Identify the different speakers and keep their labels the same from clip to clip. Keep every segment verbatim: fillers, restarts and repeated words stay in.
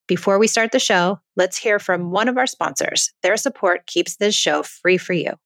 Speaker 1: Before we start the show, let's hear from one of our sponsors. Their support keeps this show free for you.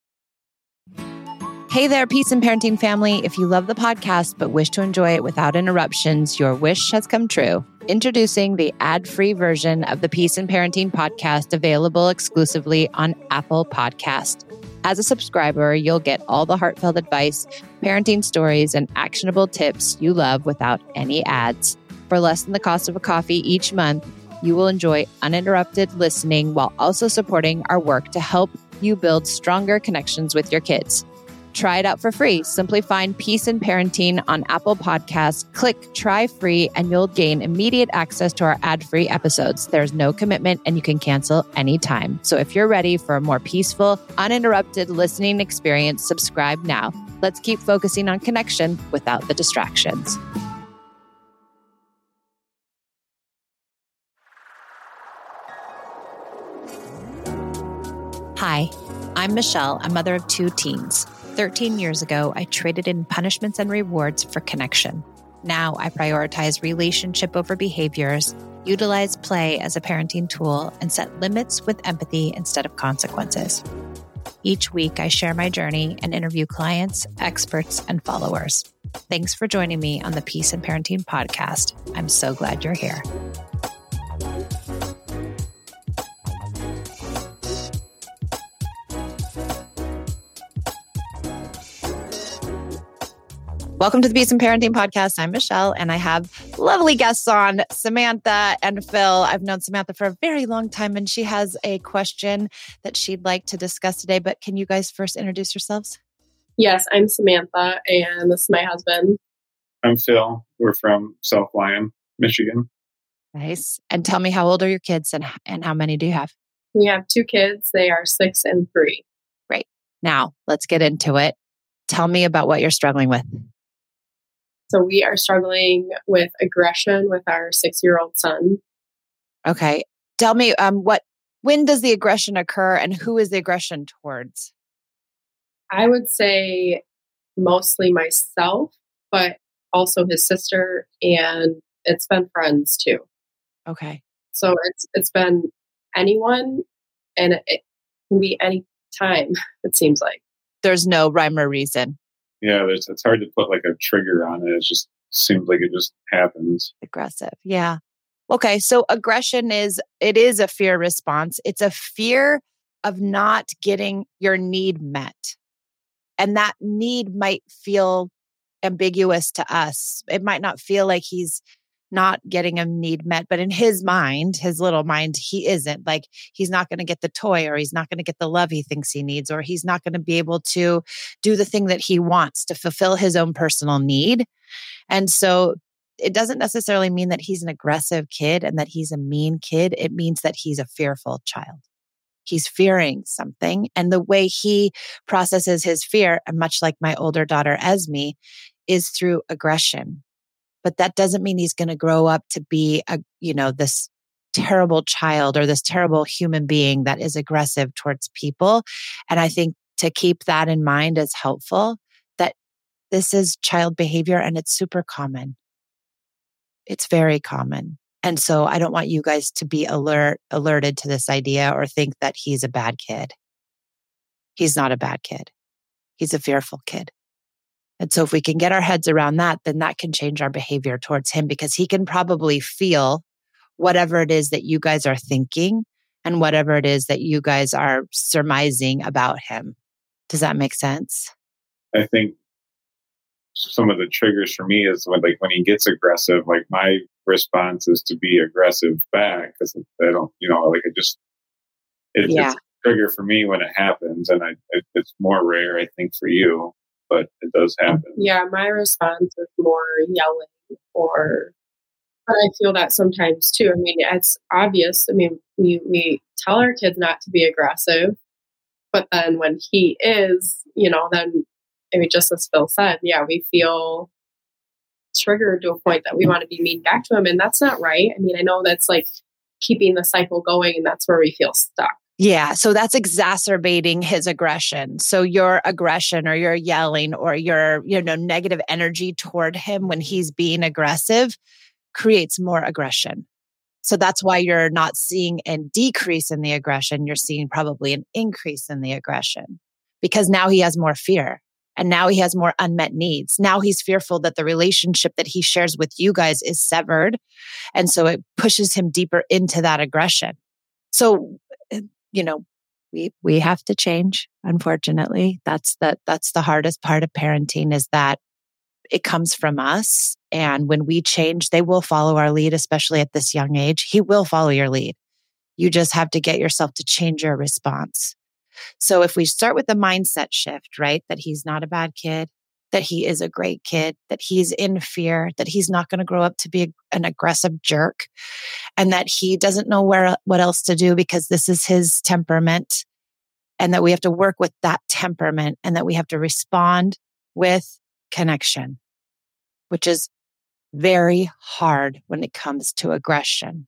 Speaker 1: Hey there, Peace and Parenting family. If you love the podcast but wish to enjoy it without interruptions, your wish has come true. Introducing the ad-free version of the Peace and Parenting podcast, available exclusively on Apple Podcast. As a subscriber, you'll get all the heartfelt advice, parenting stories, and actionable tips you love without any ads. For less than the cost of a coffee each month, you will enjoy uninterrupted listening while also supporting our work to help you build stronger connections with your kids. Try it out for free. Simply find Peace and Parenting on Apple Podcasts, click Try Free, and you'll gain immediate access to our ad-free episodes. There's no commitment and you can cancel anytime. So if you're ready for a more peaceful, uninterrupted listening experience, subscribe now. Let's keep focusing on connection without the distractions. Hi, I'm Michelle, a mother of two teens. thirteen years ago, I traded in punishments and rewards for connection. Now I prioritize relationship over behaviors, utilize play as a parenting tool, and set limits with empathy instead of consequences. Each week, I share my journey and interview clients, experts, and followers. Thanks for joining me on the Peace and Parenting podcast. I'm so glad you're here. Welcome to the Peace and Parenting podcast. I'm Michelle, and I have lovely guests on, Samantha and Phil. I've known Samantha for a very long time, and she has a question that she'd like to discuss today. But can you guys first introduce yourselves?
Speaker 2: Yes, I'm Samantha, and this is my husband.
Speaker 3: I'm Phil. We're from South Lyon, Michigan.
Speaker 1: Nice. And tell me, how old are your kids, and, and how many do you have?
Speaker 2: We have two kids. They are six and three.
Speaker 1: Great. Now, let's get into it. Tell me about what you're struggling with.
Speaker 2: So we are struggling with aggression with our six-year-old son.
Speaker 1: Okay. Tell me, um, what, when does the aggression occur and who is the aggression towards?
Speaker 2: I would say mostly myself, but also his sister, and it's been friends too.
Speaker 1: Okay.
Speaker 2: So it's it's been anyone, and it, it can be any time, it seems like.
Speaker 1: There's no rhyme or reason.
Speaker 3: Yeah, there's, it's hard to put like a trigger on it. It just seems like it just happens.
Speaker 1: Aggressive. Yeah. Okay. So aggression is, it is a fear response. It's a fear of not getting your need met. And that need might feel ambiguous to us. It might not feel like he's not getting a need met, but in his mind, his little mind, he isn't. Like, he's not going to get the toy, or he's not going to get the love he thinks he needs, or he's not going to be able to do the thing that he wants to fulfill his own personal need. And so it doesn't necessarily mean that he's an aggressive kid and that he's a mean kid. It means that he's a fearful child. He's fearing something. And the way he processes his fear, and much like my older daughter, Esme, is through aggression. But that doesn't mean he's going to grow up to be a, you know, this terrible child or this terrible human being that is aggressive towards people. And I think to keep that in mind is helpful, that this is child behavior and it's super common. It's very common. And so I don't want you guys to be alert, alerted to this idea or think that he's a bad kid. He's not a bad kid. He's a fearful kid. And so if we can get our heads around that, then that can change our behavior towards him, because he can probably feel whatever it is that you guys are thinking and whatever it is that you guys are surmising about him. Does that make sense?
Speaker 3: I think some of the triggers for me is when, like, when he gets aggressive, like my response is to be aggressive back, because I don't, you know, like it just, it,
Speaker 1: Yeah.
Speaker 3: it's a trigger for me when it happens. And I, it, it's more rare, I think, for you. But it does happen.
Speaker 2: Yeah, my response is more yelling, or, but I feel that sometimes too. I mean, it's obvious. I mean, we, we tell our kids not to be aggressive, but then when he is, you know, then, I mean, just as Phil said, yeah, we feel triggered to a point that we want to be mean back to him. And that's not right. I mean, I know that's like keeping the cycle going, and that's where we feel stuck.
Speaker 1: Yeah. So that's exacerbating his aggression. So your aggression or your yelling or your, you know, negative energy toward him when he's being aggressive creates more aggression. So that's why you're not seeing a decrease in the aggression. You're seeing probably an increase in the aggression because now he has more fear and now he has more unmet needs. Now he's fearful that the relationship that he shares with you guys is severed. And so it pushes him deeper into that aggression. So, you know, we we have to change, unfortunately. That's the, that's the hardest part of parenting is that it comes from us. And when we change, they will follow our lead, especially at this young age. He will follow your lead. You just have to get yourself to change your response. So if we start with the mindset shift, right, that he's not a bad kid, that he is a great kid, that he's in fear, that he's not going to grow up to be an aggressive jerk, and that he doesn't know where what else to do because this is his temperament, and that we have to work with that temperament, and that we have to respond with connection, which is very hard when it comes to aggression.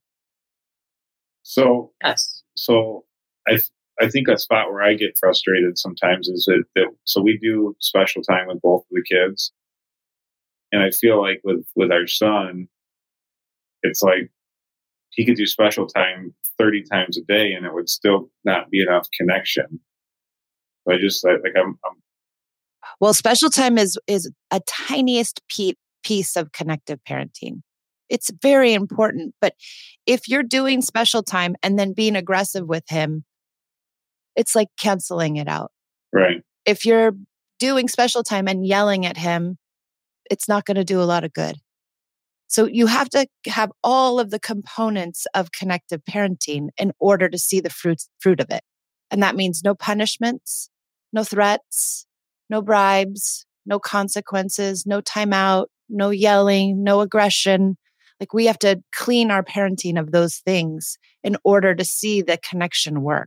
Speaker 3: So,
Speaker 2: Yes.
Speaker 3: so I I think a spot where I get frustrated sometimes is that, that so we do special time with both of the kids, and I feel like with with our son, it's like he could do special time thirty times a day, and it would still not be enough connection. So I just like, like I'm, I'm
Speaker 1: Well, special time is is a tiniest pe- piece of connective parenting. It's very important, but if you're doing special time and then being aggressive with him, it's like canceling it out.
Speaker 3: right.
Speaker 1: If you're doing special time and yelling at him, it's not going to do a lot of good. So you have to have all of the components of connective parenting in order to see the fruit fruit of it. And that means no punishments, no threats, no bribes, no consequences, no timeout, no yelling, no aggression. Like we have to clean our parenting of those things in order to see the connection work.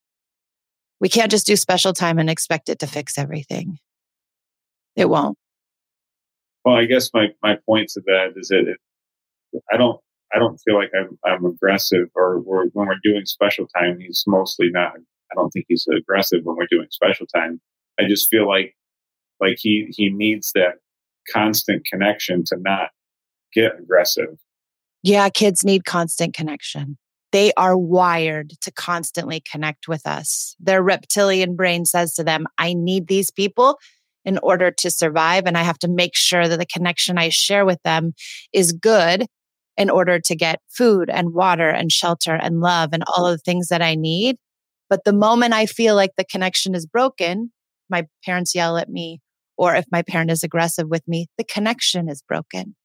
Speaker 1: We can't just do special time and expect it to fix everything. It won't.
Speaker 3: Well, I guess my, my point to that is that it, I don't I don't feel like I'm I'm aggressive, or we're, when we're doing special time, he's mostly not. I don't think he's aggressive when we're doing special time. I just feel like like he he needs that constant connection to not get aggressive.
Speaker 1: Yeah, kids need constant connection. They are wired to constantly connect with us. Their reptilian brain says to them, I need these people in order to survive. And I have to make sure that the connection I share with them is good in order to get food and water and shelter and love and all of the things that I need. But the moment I feel like the connection is broken, my parents yell at me, or if my parent is aggressive with me, the connection is broken.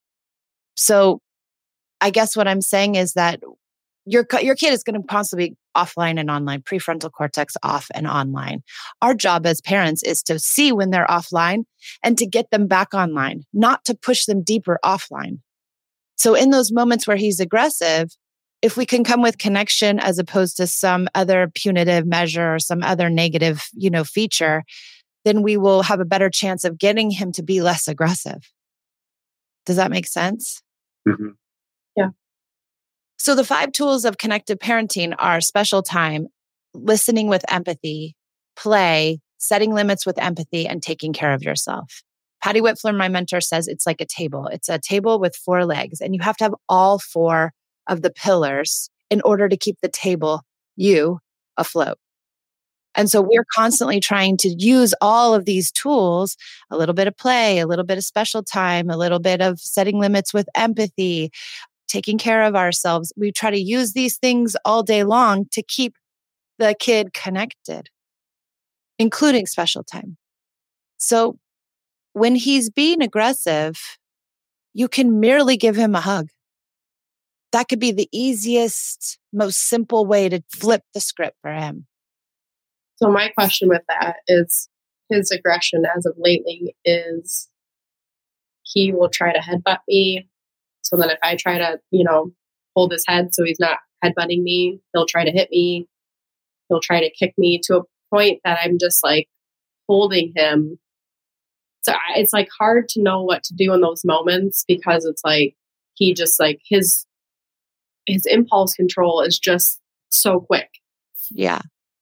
Speaker 1: So I guess what I'm saying is that your your kid is going to constantly be offline and online, prefrontal cortex off and online. Our job as parents is to see when they're offline and to get them back online, not to push them deeper offline. So in those moments where he's aggressive, if we can come with connection as opposed to some other punitive measure or some other negative, you know, feature, then we will have a better chance of getting him to be less aggressive. Does that make sense?
Speaker 3: Mm-hmm.
Speaker 2: Yeah.
Speaker 1: So the five tools of connected parenting are special time, listening with empathy, play, setting limits with empathy, and taking care of yourself. Patty Whitfler, my mentor, says it's like a table. It's a table with four legs, and you have to have all four of the pillars in order to keep the table, you, afloat. And so we're constantly trying to use all of these tools, a little bit of play, a little bit of special time, a little bit of setting limits with empathy, taking care of ourselves. We try to use these things all day long to keep the kid connected, including special time. So when he's being aggressive, you can merely give him a hug. That could be the easiest, most simple way to flip the script for him.
Speaker 2: So my question with that is his aggression as of lately is he will try to headbutt me. So then if I try to, you know, hold his head so he's not headbutting me, he'll try to hit me. He'll try to kick me to a point that I'm just like holding him. So I, it's like hard to know what to do in those moments because it's like he just like his his impulse control is just so quick.
Speaker 1: Yeah.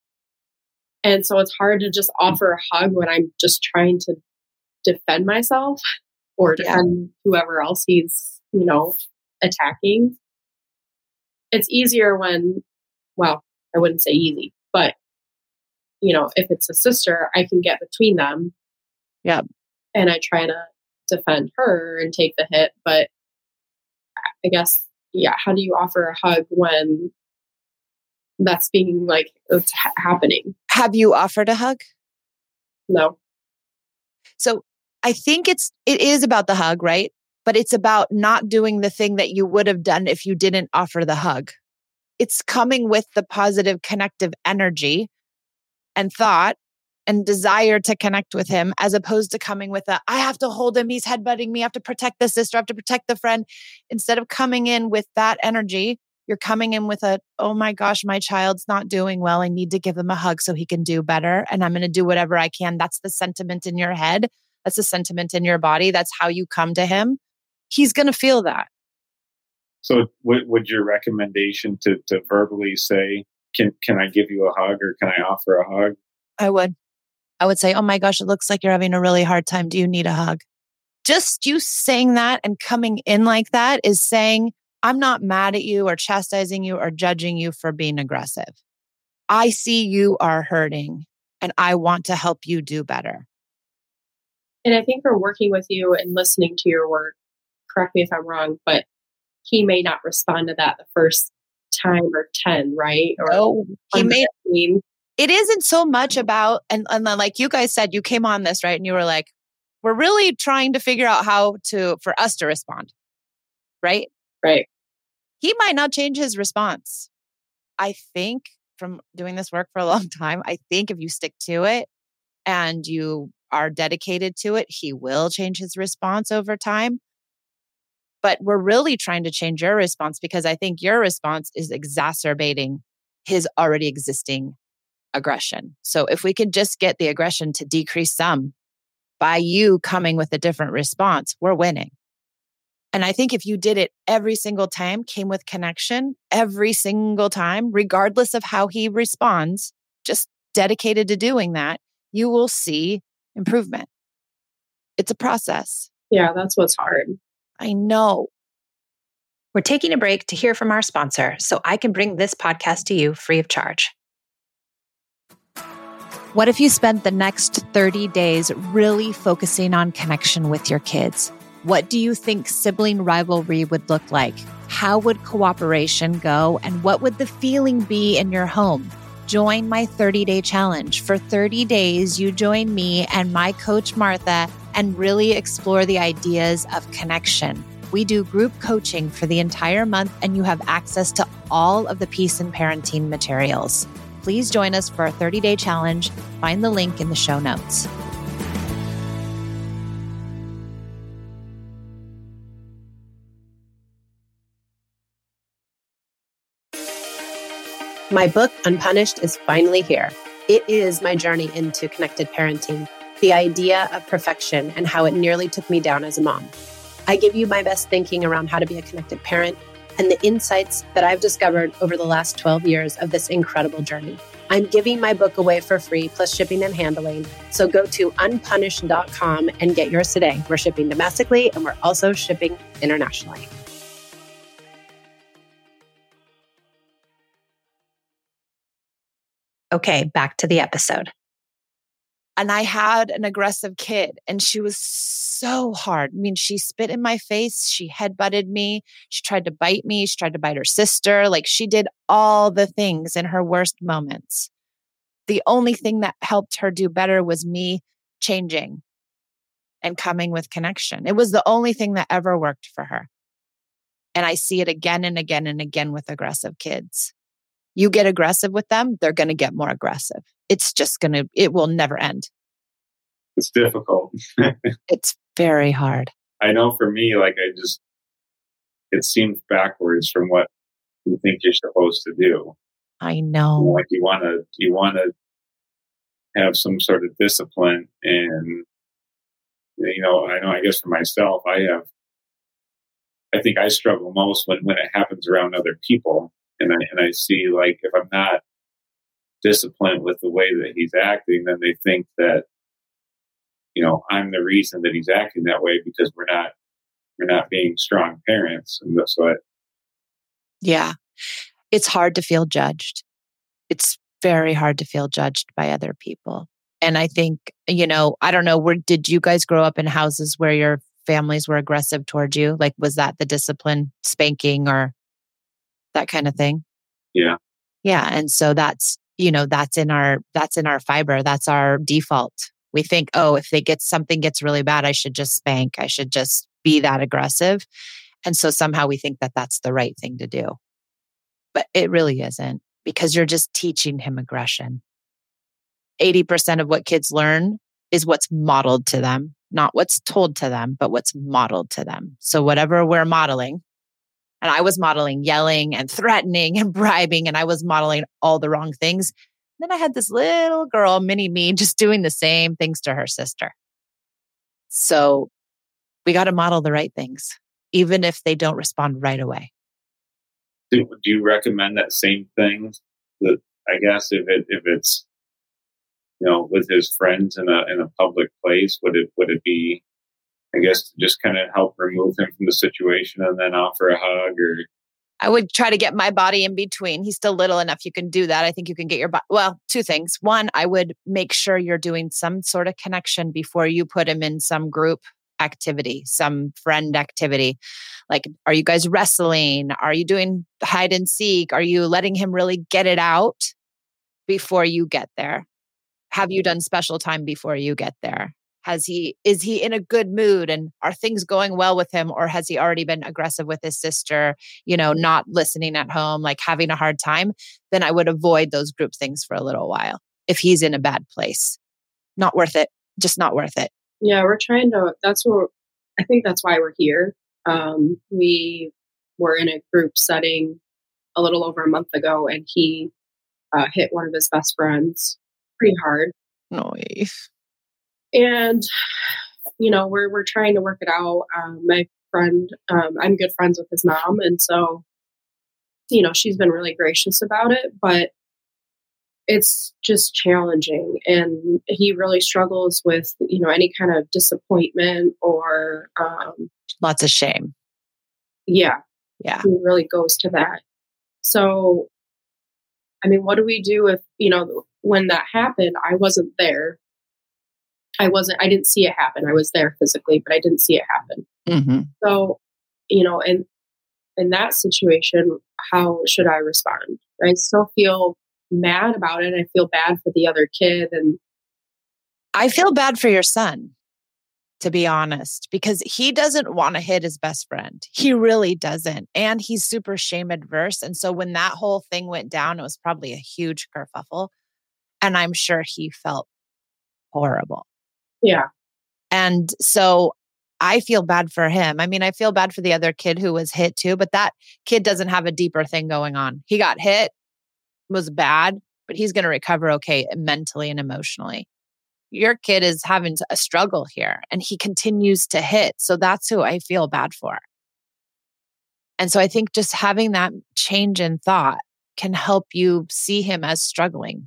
Speaker 2: And so it's hard to just offer a hug when I'm just trying to defend myself or defend yeah. whoever else he's, you know, attacking. it's easier when, well, I wouldn't say easy, but you know, if it's a sister, I can get between them.
Speaker 1: Yeah.
Speaker 2: And I try to defend her and take the hit. But I guess, yeah, how do you offer a hug when that's being like, it's ha- happening?
Speaker 1: Have you offered a hug?
Speaker 2: No.
Speaker 1: So I think it's, it is about the hug, right? But it's about not doing the thing that you would have done if you didn't offer the hug. It's coming with the positive connective energy and thought and desire to connect with him, as opposed to coming with a, I have to hold him, he's headbutting me, I have to protect the sister, I have to protect the friend. Instead of coming in with that energy, you're coming in with a, oh my gosh, my child's not doing well. I need to give him a hug so he can do better. And I'm going to do whatever I can. That's the sentiment in your head. That's the sentiment in your body. That's how you come to him. He's going to feel that.
Speaker 3: So would, would your recommendation to, to verbally say, can, can I give you a hug or can I offer a hug?
Speaker 1: I would. I would say, oh my gosh, it looks like you're having a really hard time. Do you need a hug? Just you saying that and coming in like that is saying, I'm not mad at you or chastising you or judging you for being aggressive. I see you are hurting and I want to help you do better.
Speaker 2: And I think for working with you and listening to your work, correct me if I'm wrong, but he may not respond to that the first time or ten, right? Or
Speaker 1: oh, he may.
Speaker 2: mean.
Speaker 1: It isn't so much about, and, and then like you guys said, you came on this, right? And you were like, we're really trying to figure out how to, for us to respond, right?
Speaker 2: Right.
Speaker 1: He might not change his response. I think from doing this work for a long time, I think if you stick to it and you are dedicated to it, he will change his response over time. But we're really trying to change your response because I think your response is exacerbating his already existing aggression. So if we could just get the aggression to decrease some by you coming with a different response, we're winning. And I think if you did it every single time, came with connection every single time, regardless of how he responds, just dedicated to doing that, you will see improvement. It's a process.
Speaker 2: Yeah, that's what's hard.
Speaker 1: I know.
Speaker 4: We're taking a break to hear from our sponsor so I can bring this podcast to you free of charge.
Speaker 1: What if you spent the next thirty days really focusing on connection with your kids? What do you think sibling rivalry would look like? How would cooperation go? And what would the feeling be in your home? Join my thirty-day challenge. For thirty days, you join me and my coach, Martha, and really explore the ideas of connection. We do group coaching for the entire month, and you have access to all of the Peace and Parenting materials. Please join us for our thirty-day challenge. Find the link in the show notes.
Speaker 4: My book, Unpunished, is finally here. It is my journey into connected parenting, the idea of perfection and how it nearly took me down as a mom. I give you my best thinking around how to be a connected parent and the insights that I've discovered over the last twelve years of this incredible journey. I'm giving my book away for free, plus shipping and handling. So go to unpunished dot com and get yours today. We're shipping domestically and we're also shipping internationally. Okay, back to the episode.
Speaker 1: And I had an aggressive kid and she was so hard. I mean, she spit in my face. She headbutted me. She tried to bite me. She tried to bite her sister. Like she did all the things in her worst moments. The only thing that helped her do better was me changing and coming with connection. It was the only thing that ever worked for her. And I see it again and again and again with aggressive kids. You get aggressive with them, they're going to get more aggressive. It's just going to, it will never end.
Speaker 3: It's difficult.
Speaker 1: It's very hard.
Speaker 3: I know for me, like I just, it seems backwards from what you think you're supposed to do.
Speaker 1: I know.
Speaker 3: Like you want to, you want to have some sort of discipline, and you know, I know. I guess for myself, I have. I think I struggle most when, when it happens around other people, and I and I see like if I'm not disciplined with the way that he's acting, then they think that you know I'm the reason that he's acting that way because we're not we're not being strong parents, and that's what.
Speaker 1: Yeah. It's hard to feel judged. It's very hard to feel judged by other people. And I think, you know, I don't know, where did you guys grow up in houses where your families were aggressive towards you? Like, was that the discipline, spanking or that kind of thing?
Speaker 3: Yeah.
Speaker 1: Yeah. And so that's, you know, that's in our, that's in our fiber. That's our default. We think, oh, if they get something gets really bad, I should just spank. I should just be that aggressive. And so somehow we think that that's the right thing to do. But it really isn't, because you're just teaching him aggression. eighty percent of what kids learn is what's modeled to them, not what's told to them, but what's modeled to them. So whatever we're modeling, and I was modeling yelling and threatening and bribing, and I was modeling all the wrong things. Then I had this little girl, mini me, just doing the same things to her sister. So we got to model the right things, even if they don't respond right away.
Speaker 3: Do, do you recommend that same thing? That I guess if it if it's, you know, with his friends in a in a public place, would it would it be, I guess, to just kind of help remove him from the situation and then offer a hug? Or
Speaker 1: I would try to get my body in between. He's still little enough. You can do that. I think you can get your body. Well, two things. One, I would make sure you're doing some sort of connection before you put him in some group activity, some friend activity. Like, are you guys wrestling? Are you doing hide and seek? Are you letting him really get it out before you get there? Have you done special time before you get there? Has he, is he in a good mood, and are things going well with him? Or has he already been aggressive with his sister, you know, not listening at home, like having a hard time? Then I would avoid those group things for a little while. If he's in a bad place, not worth it, just not worth it.
Speaker 2: Yeah, we're trying to, that's what, I think that's why we're here. Um, we were in a group setting a little over a month ago, and he uh, hit one of his best friends pretty hard.
Speaker 1: Nice.
Speaker 2: And, you know, we're we're trying to work it out. Um, my friend, um, I'm good friends with his mom. And so, you know, she's been really gracious about it, but it's just challenging. And he really struggles with, you know, any kind of disappointment or, um,
Speaker 1: Lots of shame.
Speaker 2: yeah,
Speaker 1: Yeah.
Speaker 2: he really goes to that. So, I mean, what do we do if, you know, when that happened, I wasn't there. I wasn't, I didn't see it happen. I was there physically, but I didn't see it happen.
Speaker 1: Mm-hmm.
Speaker 2: So, you know, in, in that situation, how should I respond? I still feel mad about it. I feel bad for the other kid. And
Speaker 1: I feel bad for your son, to be honest, because he doesn't want to hit his best friend. He really doesn't. And he's super shame adverse. And so when that whole thing went down, it was probably a huge kerfuffle. And I'm sure he felt horrible.
Speaker 2: yeah,
Speaker 1: And so I feel bad for him. I mean, I feel bad for the other kid who was hit too, but that kid doesn't have a deeper thing going on. He got hit, was bad, but he's going to recover okay mentally and emotionally. Your kid is having a struggle here, and he continues to hit. So that's who I feel bad for. And so I think just having that change in thought can help you see him as struggling.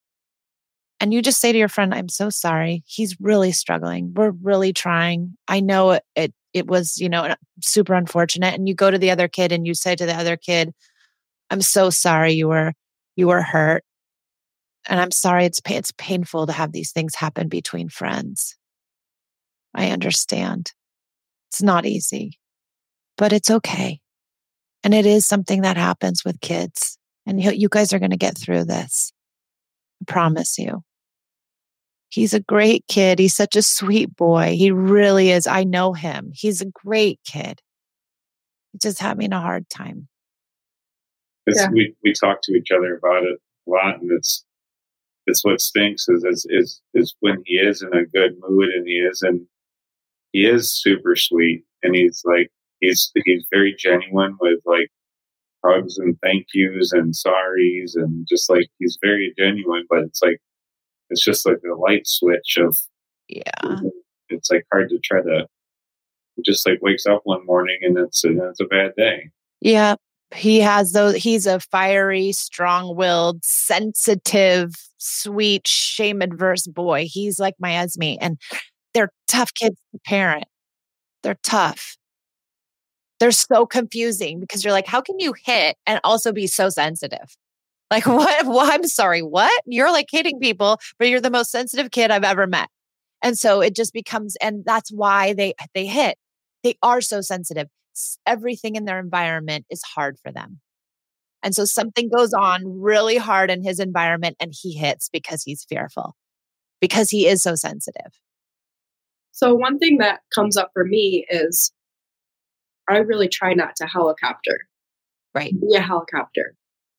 Speaker 1: And you just say to your friend, I'm so sorry. He's really struggling. We're really trying. I know it, it, it was, you know, super unfortunate. And you go to the other kid and you say to the other kid, I'm so sorry you were, you were hurt. And I'm sorry, it's it's painful to have these things happen between friends. I understand. It's not easy, but it's okay. And it is something that happens with kids. And you, you guys are going to get through this. I promise you. He's a great kid. He's such a sweet boy. He really is. I know him. He's a great kid. He's just having a hard time.
Speaker 3: It's,
Speaker 2: Yeah.
Speaker 3: we, we talk to each other about it a lot, and it's it's what stinks is, is is is when he is in a good mood and he is in he is super sweet, and he's like he's he's very genuine with like hugs and thank yous and sorries, and just like he's very genuine, but it's like it's just like the light switch of
Speaker 1: Yeah.
Speaker 3: it's like hard to try to it just like wakes up one morning and it's and it's a bad day.
Speaker 1: Yeah. He has those, he's a fiery, strong-willed, sensitive, sweet, shame-adverse boy. He's like my Esme, and they're tough kids to parent. They're tough. They're so confusing because you're like, how can you hit and also be so sensitive? Like, what? Well, I'm sorry, what? You're like hitting people, but you're the most sensitive kid I've ever met. And so it just becomes, and that's why they they hit. They are so sensitive. Everything in their environment is hard for them. And so something goes on really hard in his environment and he hits because he's fearful, because he is so sensitive.
Speaker 2: So one thing that comes up for me is I really try not to helicopter.
Speaker 1: Right.
Speaker 2: Be a helicopter.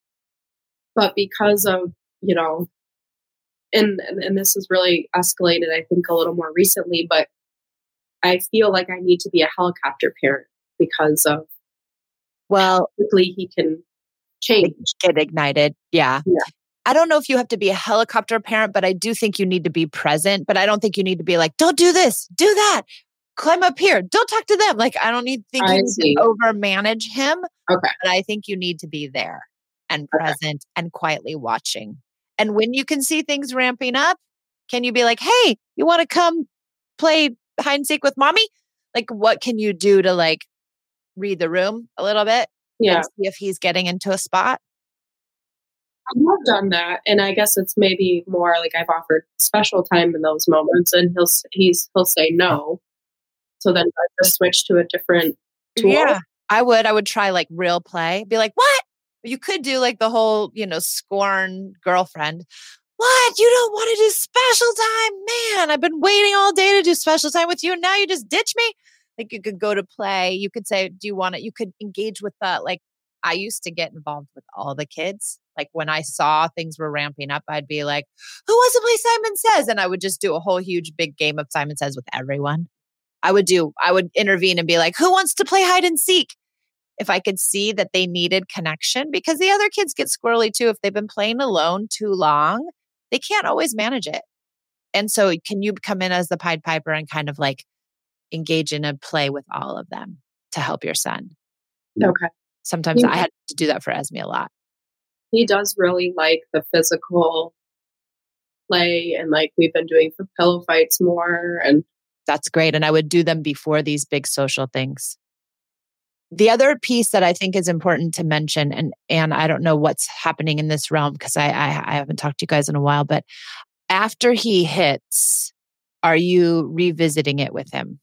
Speaker 2: But because of, you know, and, and and this has really escalated, I think, a little more recently, but I feel like I need to be a helicopter parent because of
Speaker 1: well,
Speaker 2: how quickly he can change.
Speaker 1: Get ignited. Yeah.
Speaker 2: Yeah.
Speaker 1: I don't know if you have to be a helicopter parent, but I do think you need to be present. But I don't think you need to be like, don't do this, do that, climb up here, don't talk to them. Like, I don't need think
Speaker 2: I
Speaker 1: you need
Speaker 2: see.
Speaker 1: to over manage him.
Speaker 2: Okay.
Speaker 1: But I think you need to be there and present okay. and quietly watching. And when you can see things ramping up, can you be like, hey, you want to come play hide and seek with mommy? Like, what can you do to like read the room a little bit?
Speaker 2: Yeah.
Speaker 1: And see if he's getting into a spot?
Speaker 2: I have done that, and I guess it's maybe more like I've offered special time in those moments, and he'll he's he'll say no. So then I just switch to a different tool.
Speaker 1: Yeah, I would. I would try like real play. Be like, what? You could do like the whole, you know, scorn girlfriend. What? You don't want to do special time? Man, I've been waiting all day to do special time with you, and now you just ditch me? Like, you could go to play. You could say, do you want it? You could engage with the, like, I used to get involved with all the kids. Like, when I saw things were ramping up, I'd be like, who wants to play Simon Says? And I would just do a whole huge big game of Simon Says with everyone. I would do, I would intervene and be like, who wants to play hide and seek? If I could see that they needed connection, because the other kids get squirrely too. If they've been playing alone too long, they can't always manage it. And so can you come in as the Pied Piper and kind of like engage in a play with all of them to help your son?
Speaker 2: Okay.
Speaker 1: Sometimes yeah. I had to do that for Esme a lot.
Speaker 2: He does really like the physical play, and like we've been doing the pillow fights more, and
Speaker 1: that's great. And I would do them before these big social things. The other piece that I think is important to mention, and and I don't know what's happening in this realm because I, I I haven't talked to you guys in a while, but after he hits, are you revisiting it with him?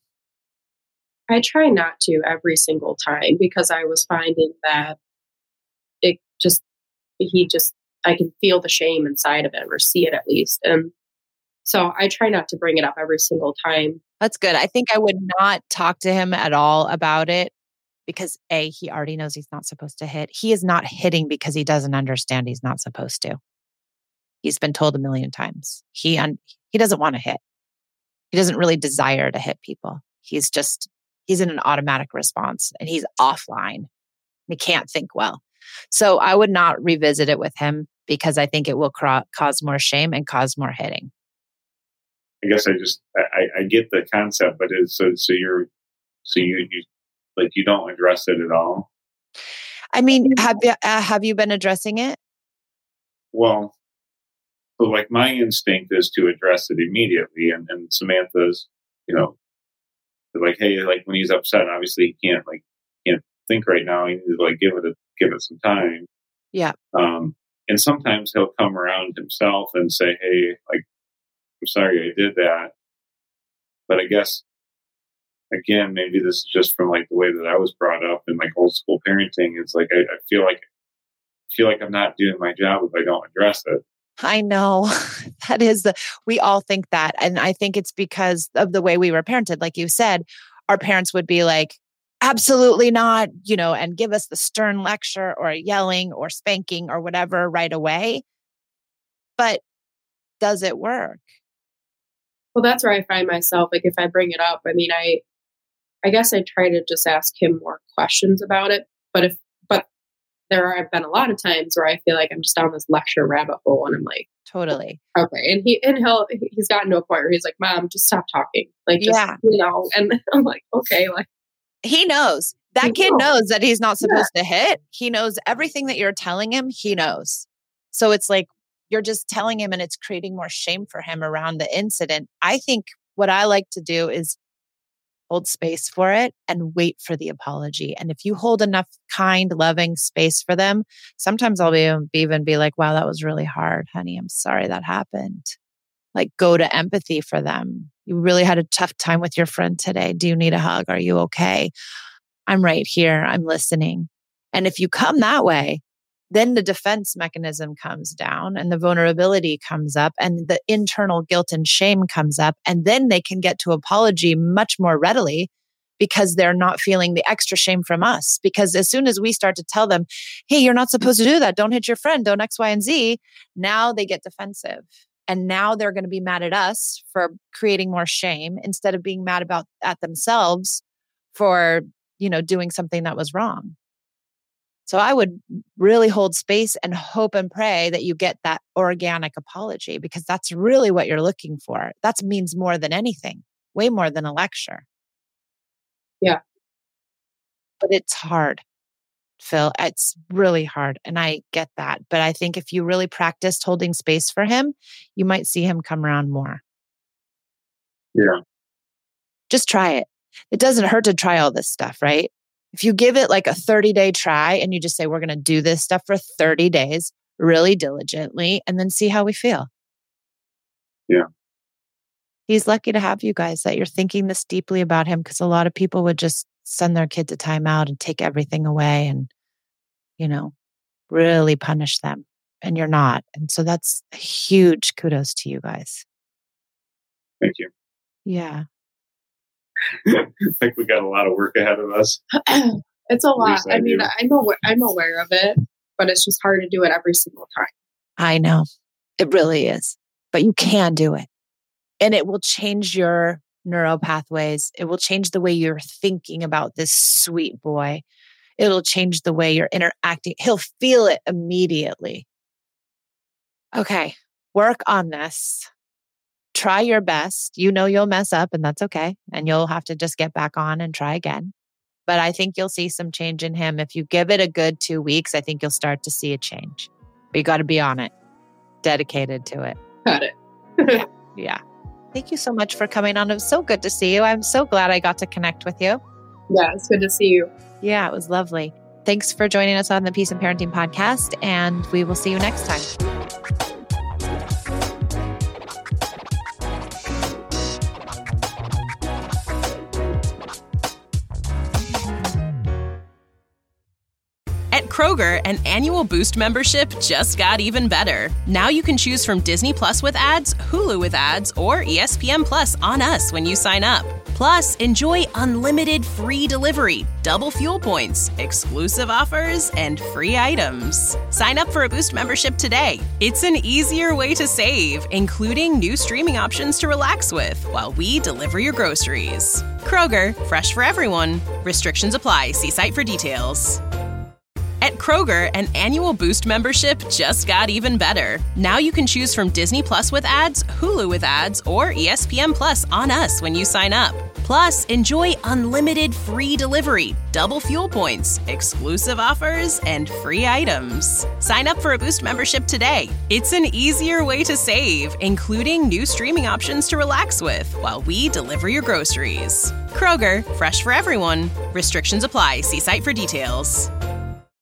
Speaker 2: I try not to every single time, because I was finding that it just, he just, I can feel the shame inside of it, or see it at least. And so I try not to bring it up every single time.
Speaker 1: That's good. I think I would not talk to him at all about it because A, he already knows he's not supposed to hit. He is not hitting because he doesn't understand he's not supposed to. He's been told a million times. He un- he doesn't want to hit. He doesn't really desire to hit people. He's just, he's in an automatic response and he's offline. He can't think well. So I would not revisit it with him because I think it will cra- cause more shame and cause more hitting.
Speaker 3: I guess I just, I, I get the concept, but it's so, so you're, so you, you, like, you don't address it at all.
Speaker 1: I mean, have you, uh, have you been addressing it?
Speaker 3: Well, so like my instinct is to address it immediately. And, and Samantha's, you know, like, hey, like when he's upset, obviously he can't like, can't think right now. He needs to like give it a, give it some time.
Speaker 1: Yeah.
Speaker 3: Um, and sometimes he'll come around himself and say, hey, like, I'm sorry I did that. But I guess, again, maybe this is just from like the way that I was brought up in like old school parenting. It's like, I, I feel like, I feel like I'm not doing my job if I don't address it.
Speaker 1: I know that is the, we all think that. And I think it's because of the way we were parented. Like you said, our parents would be like, absolutely not, you know, and give us the stern lecture or yelling or spanking or whatever right away. But does it work?
Speaker 2: Well, that's where I find myself. Like if I bring it up, I mean, I, I guess I try to just ask him more questions about it. But if, but there have been a lot of times where I feel like I'm just down this lecture rabbit hole, and I'm like,
Speaker 1: totally
Speaker 2: okay. And he, and he'll, he's gotten to a point where he's like, Mom, just stop talking. Like, just, yeah, you know. And I'm like, okay, like
Speaker 1: he knows that he kid knows. knows that he's not supposed yeah. to hit. He knows everything that you're telling him. He knows. So it's like, you're just telling him and it's creating more shame for him around the incident. I think what I like to do is hold space for it, and wait for the apology. And if you hold enough kind, loving space for them, sometimes I'll be even be like, wow, that was really hard, honey. I'm sorry that happened. Like, go to empathy for them. You really had a tough time with your friend today. Do you need a hug? Are you okay? I'm right here. I'm listening. And if you come that way, then the defense mechanism comes down and the vulnerability comes up and the internal guilt and shame comes up. And then they can get to apology much more readily because they're not feeling the extra shame from us. Because as soon as we start to tell them, hey, you're not supposed to do that. Don't hit your friend. Don't X, Y, and Z. Now they get defensive. And now they're going to be mad at us for creating more shame instead of being mad about at themselves for, you know, doing something that was wrong. So I would really hold space and hope and pray that you get that organic apology, because that's really what you're looking for. That means more than anything, way more than a lecture.
Speaker 2: Yeah.
Speaker 1: But it's hard, Phil. It's really hard. And I get that. But I think if you really practiced holding space for him, you might see him come around more.
Speaker 3: Yeah.
Speaker 1: Just try it. It doesn't hurt to try all this stuff, right? If you give it like a thirty day try and you just say, we're going to do this stuff for thirty days, really diligently, and then see how we feel.
Speaker 3: Yeah.
Speaker 1: He's lucky to have you guys, that you're thinking this deeply about him, because a lot of people would just send their kid to timeout and take everything away and, you know, really punish them. And you're not. And so that's a huge kudos to you guys.
Speaker 3: Thank you.
Speaker 1: Yeah.
Speaker 3: I think we got a lot of work ahead of us.
Speaker 2: It's a lot.
Speaker 3: I
Speaker 2: I mean,
Speaker 3: do.
Speaker 2: I'm aware, I'm aware of it, but it's just hard to do it every single time.
Speaker 1: I know. It really is. But you can do it. And it will change your neural pathways. It will change the way you're thinking about this sweet boy. It'll change the way you're interacting. He'll feel it immediately. Okay. Work on this. Try your best. You know you'll mess up, and that's okay. And you'll have to just get back on and try again. But I think you'll see some change in him. If you give it a good two weeks, I think you'll start to see a change. But you got to be on it, dedicated to it.
Speaker 2: Got it.
Speaker 1: yeah. yeah. Thank you so much for coming on. It was so good to see you. I'm so glad I got to connect with you.
Speaker 2: Yeah, it's good to see you.
Speaker 1: Yeah, it was lovely. Thanks for joining us on the Peace and Parenting podcast, and we will see you next time.
Speaker 5: At Kroger, an annual Boost membership just got even better. Now you can choose from Disney Plus with ads, Hulu with ads, or E S P N Plus on us when you sign up. Plus, enjoy unlimited free delivery, double fuel points, exclusive offers, and free items. Sign up for a Boost membership today. It's an easier way to save, including new streaming options to relax with while we deliver your groceries. Kroger, fresh for everyone. Restrictions apply. See site for details. At Kroger, an annual Boost membership just got even better. Now you can choose from Disney Plus with ads, Hulu with ads, or E S P N Plus on us when you sign up. Plus, enjoy unlimited free delivery, double fuel points, exclusive offers, and free items. Sign up for a Boost membership today. It's an easier way to save, including new streaming options to relax with while we deliver your groceries. Kroger, fresh for everyone. Restrictions apply. See site for details.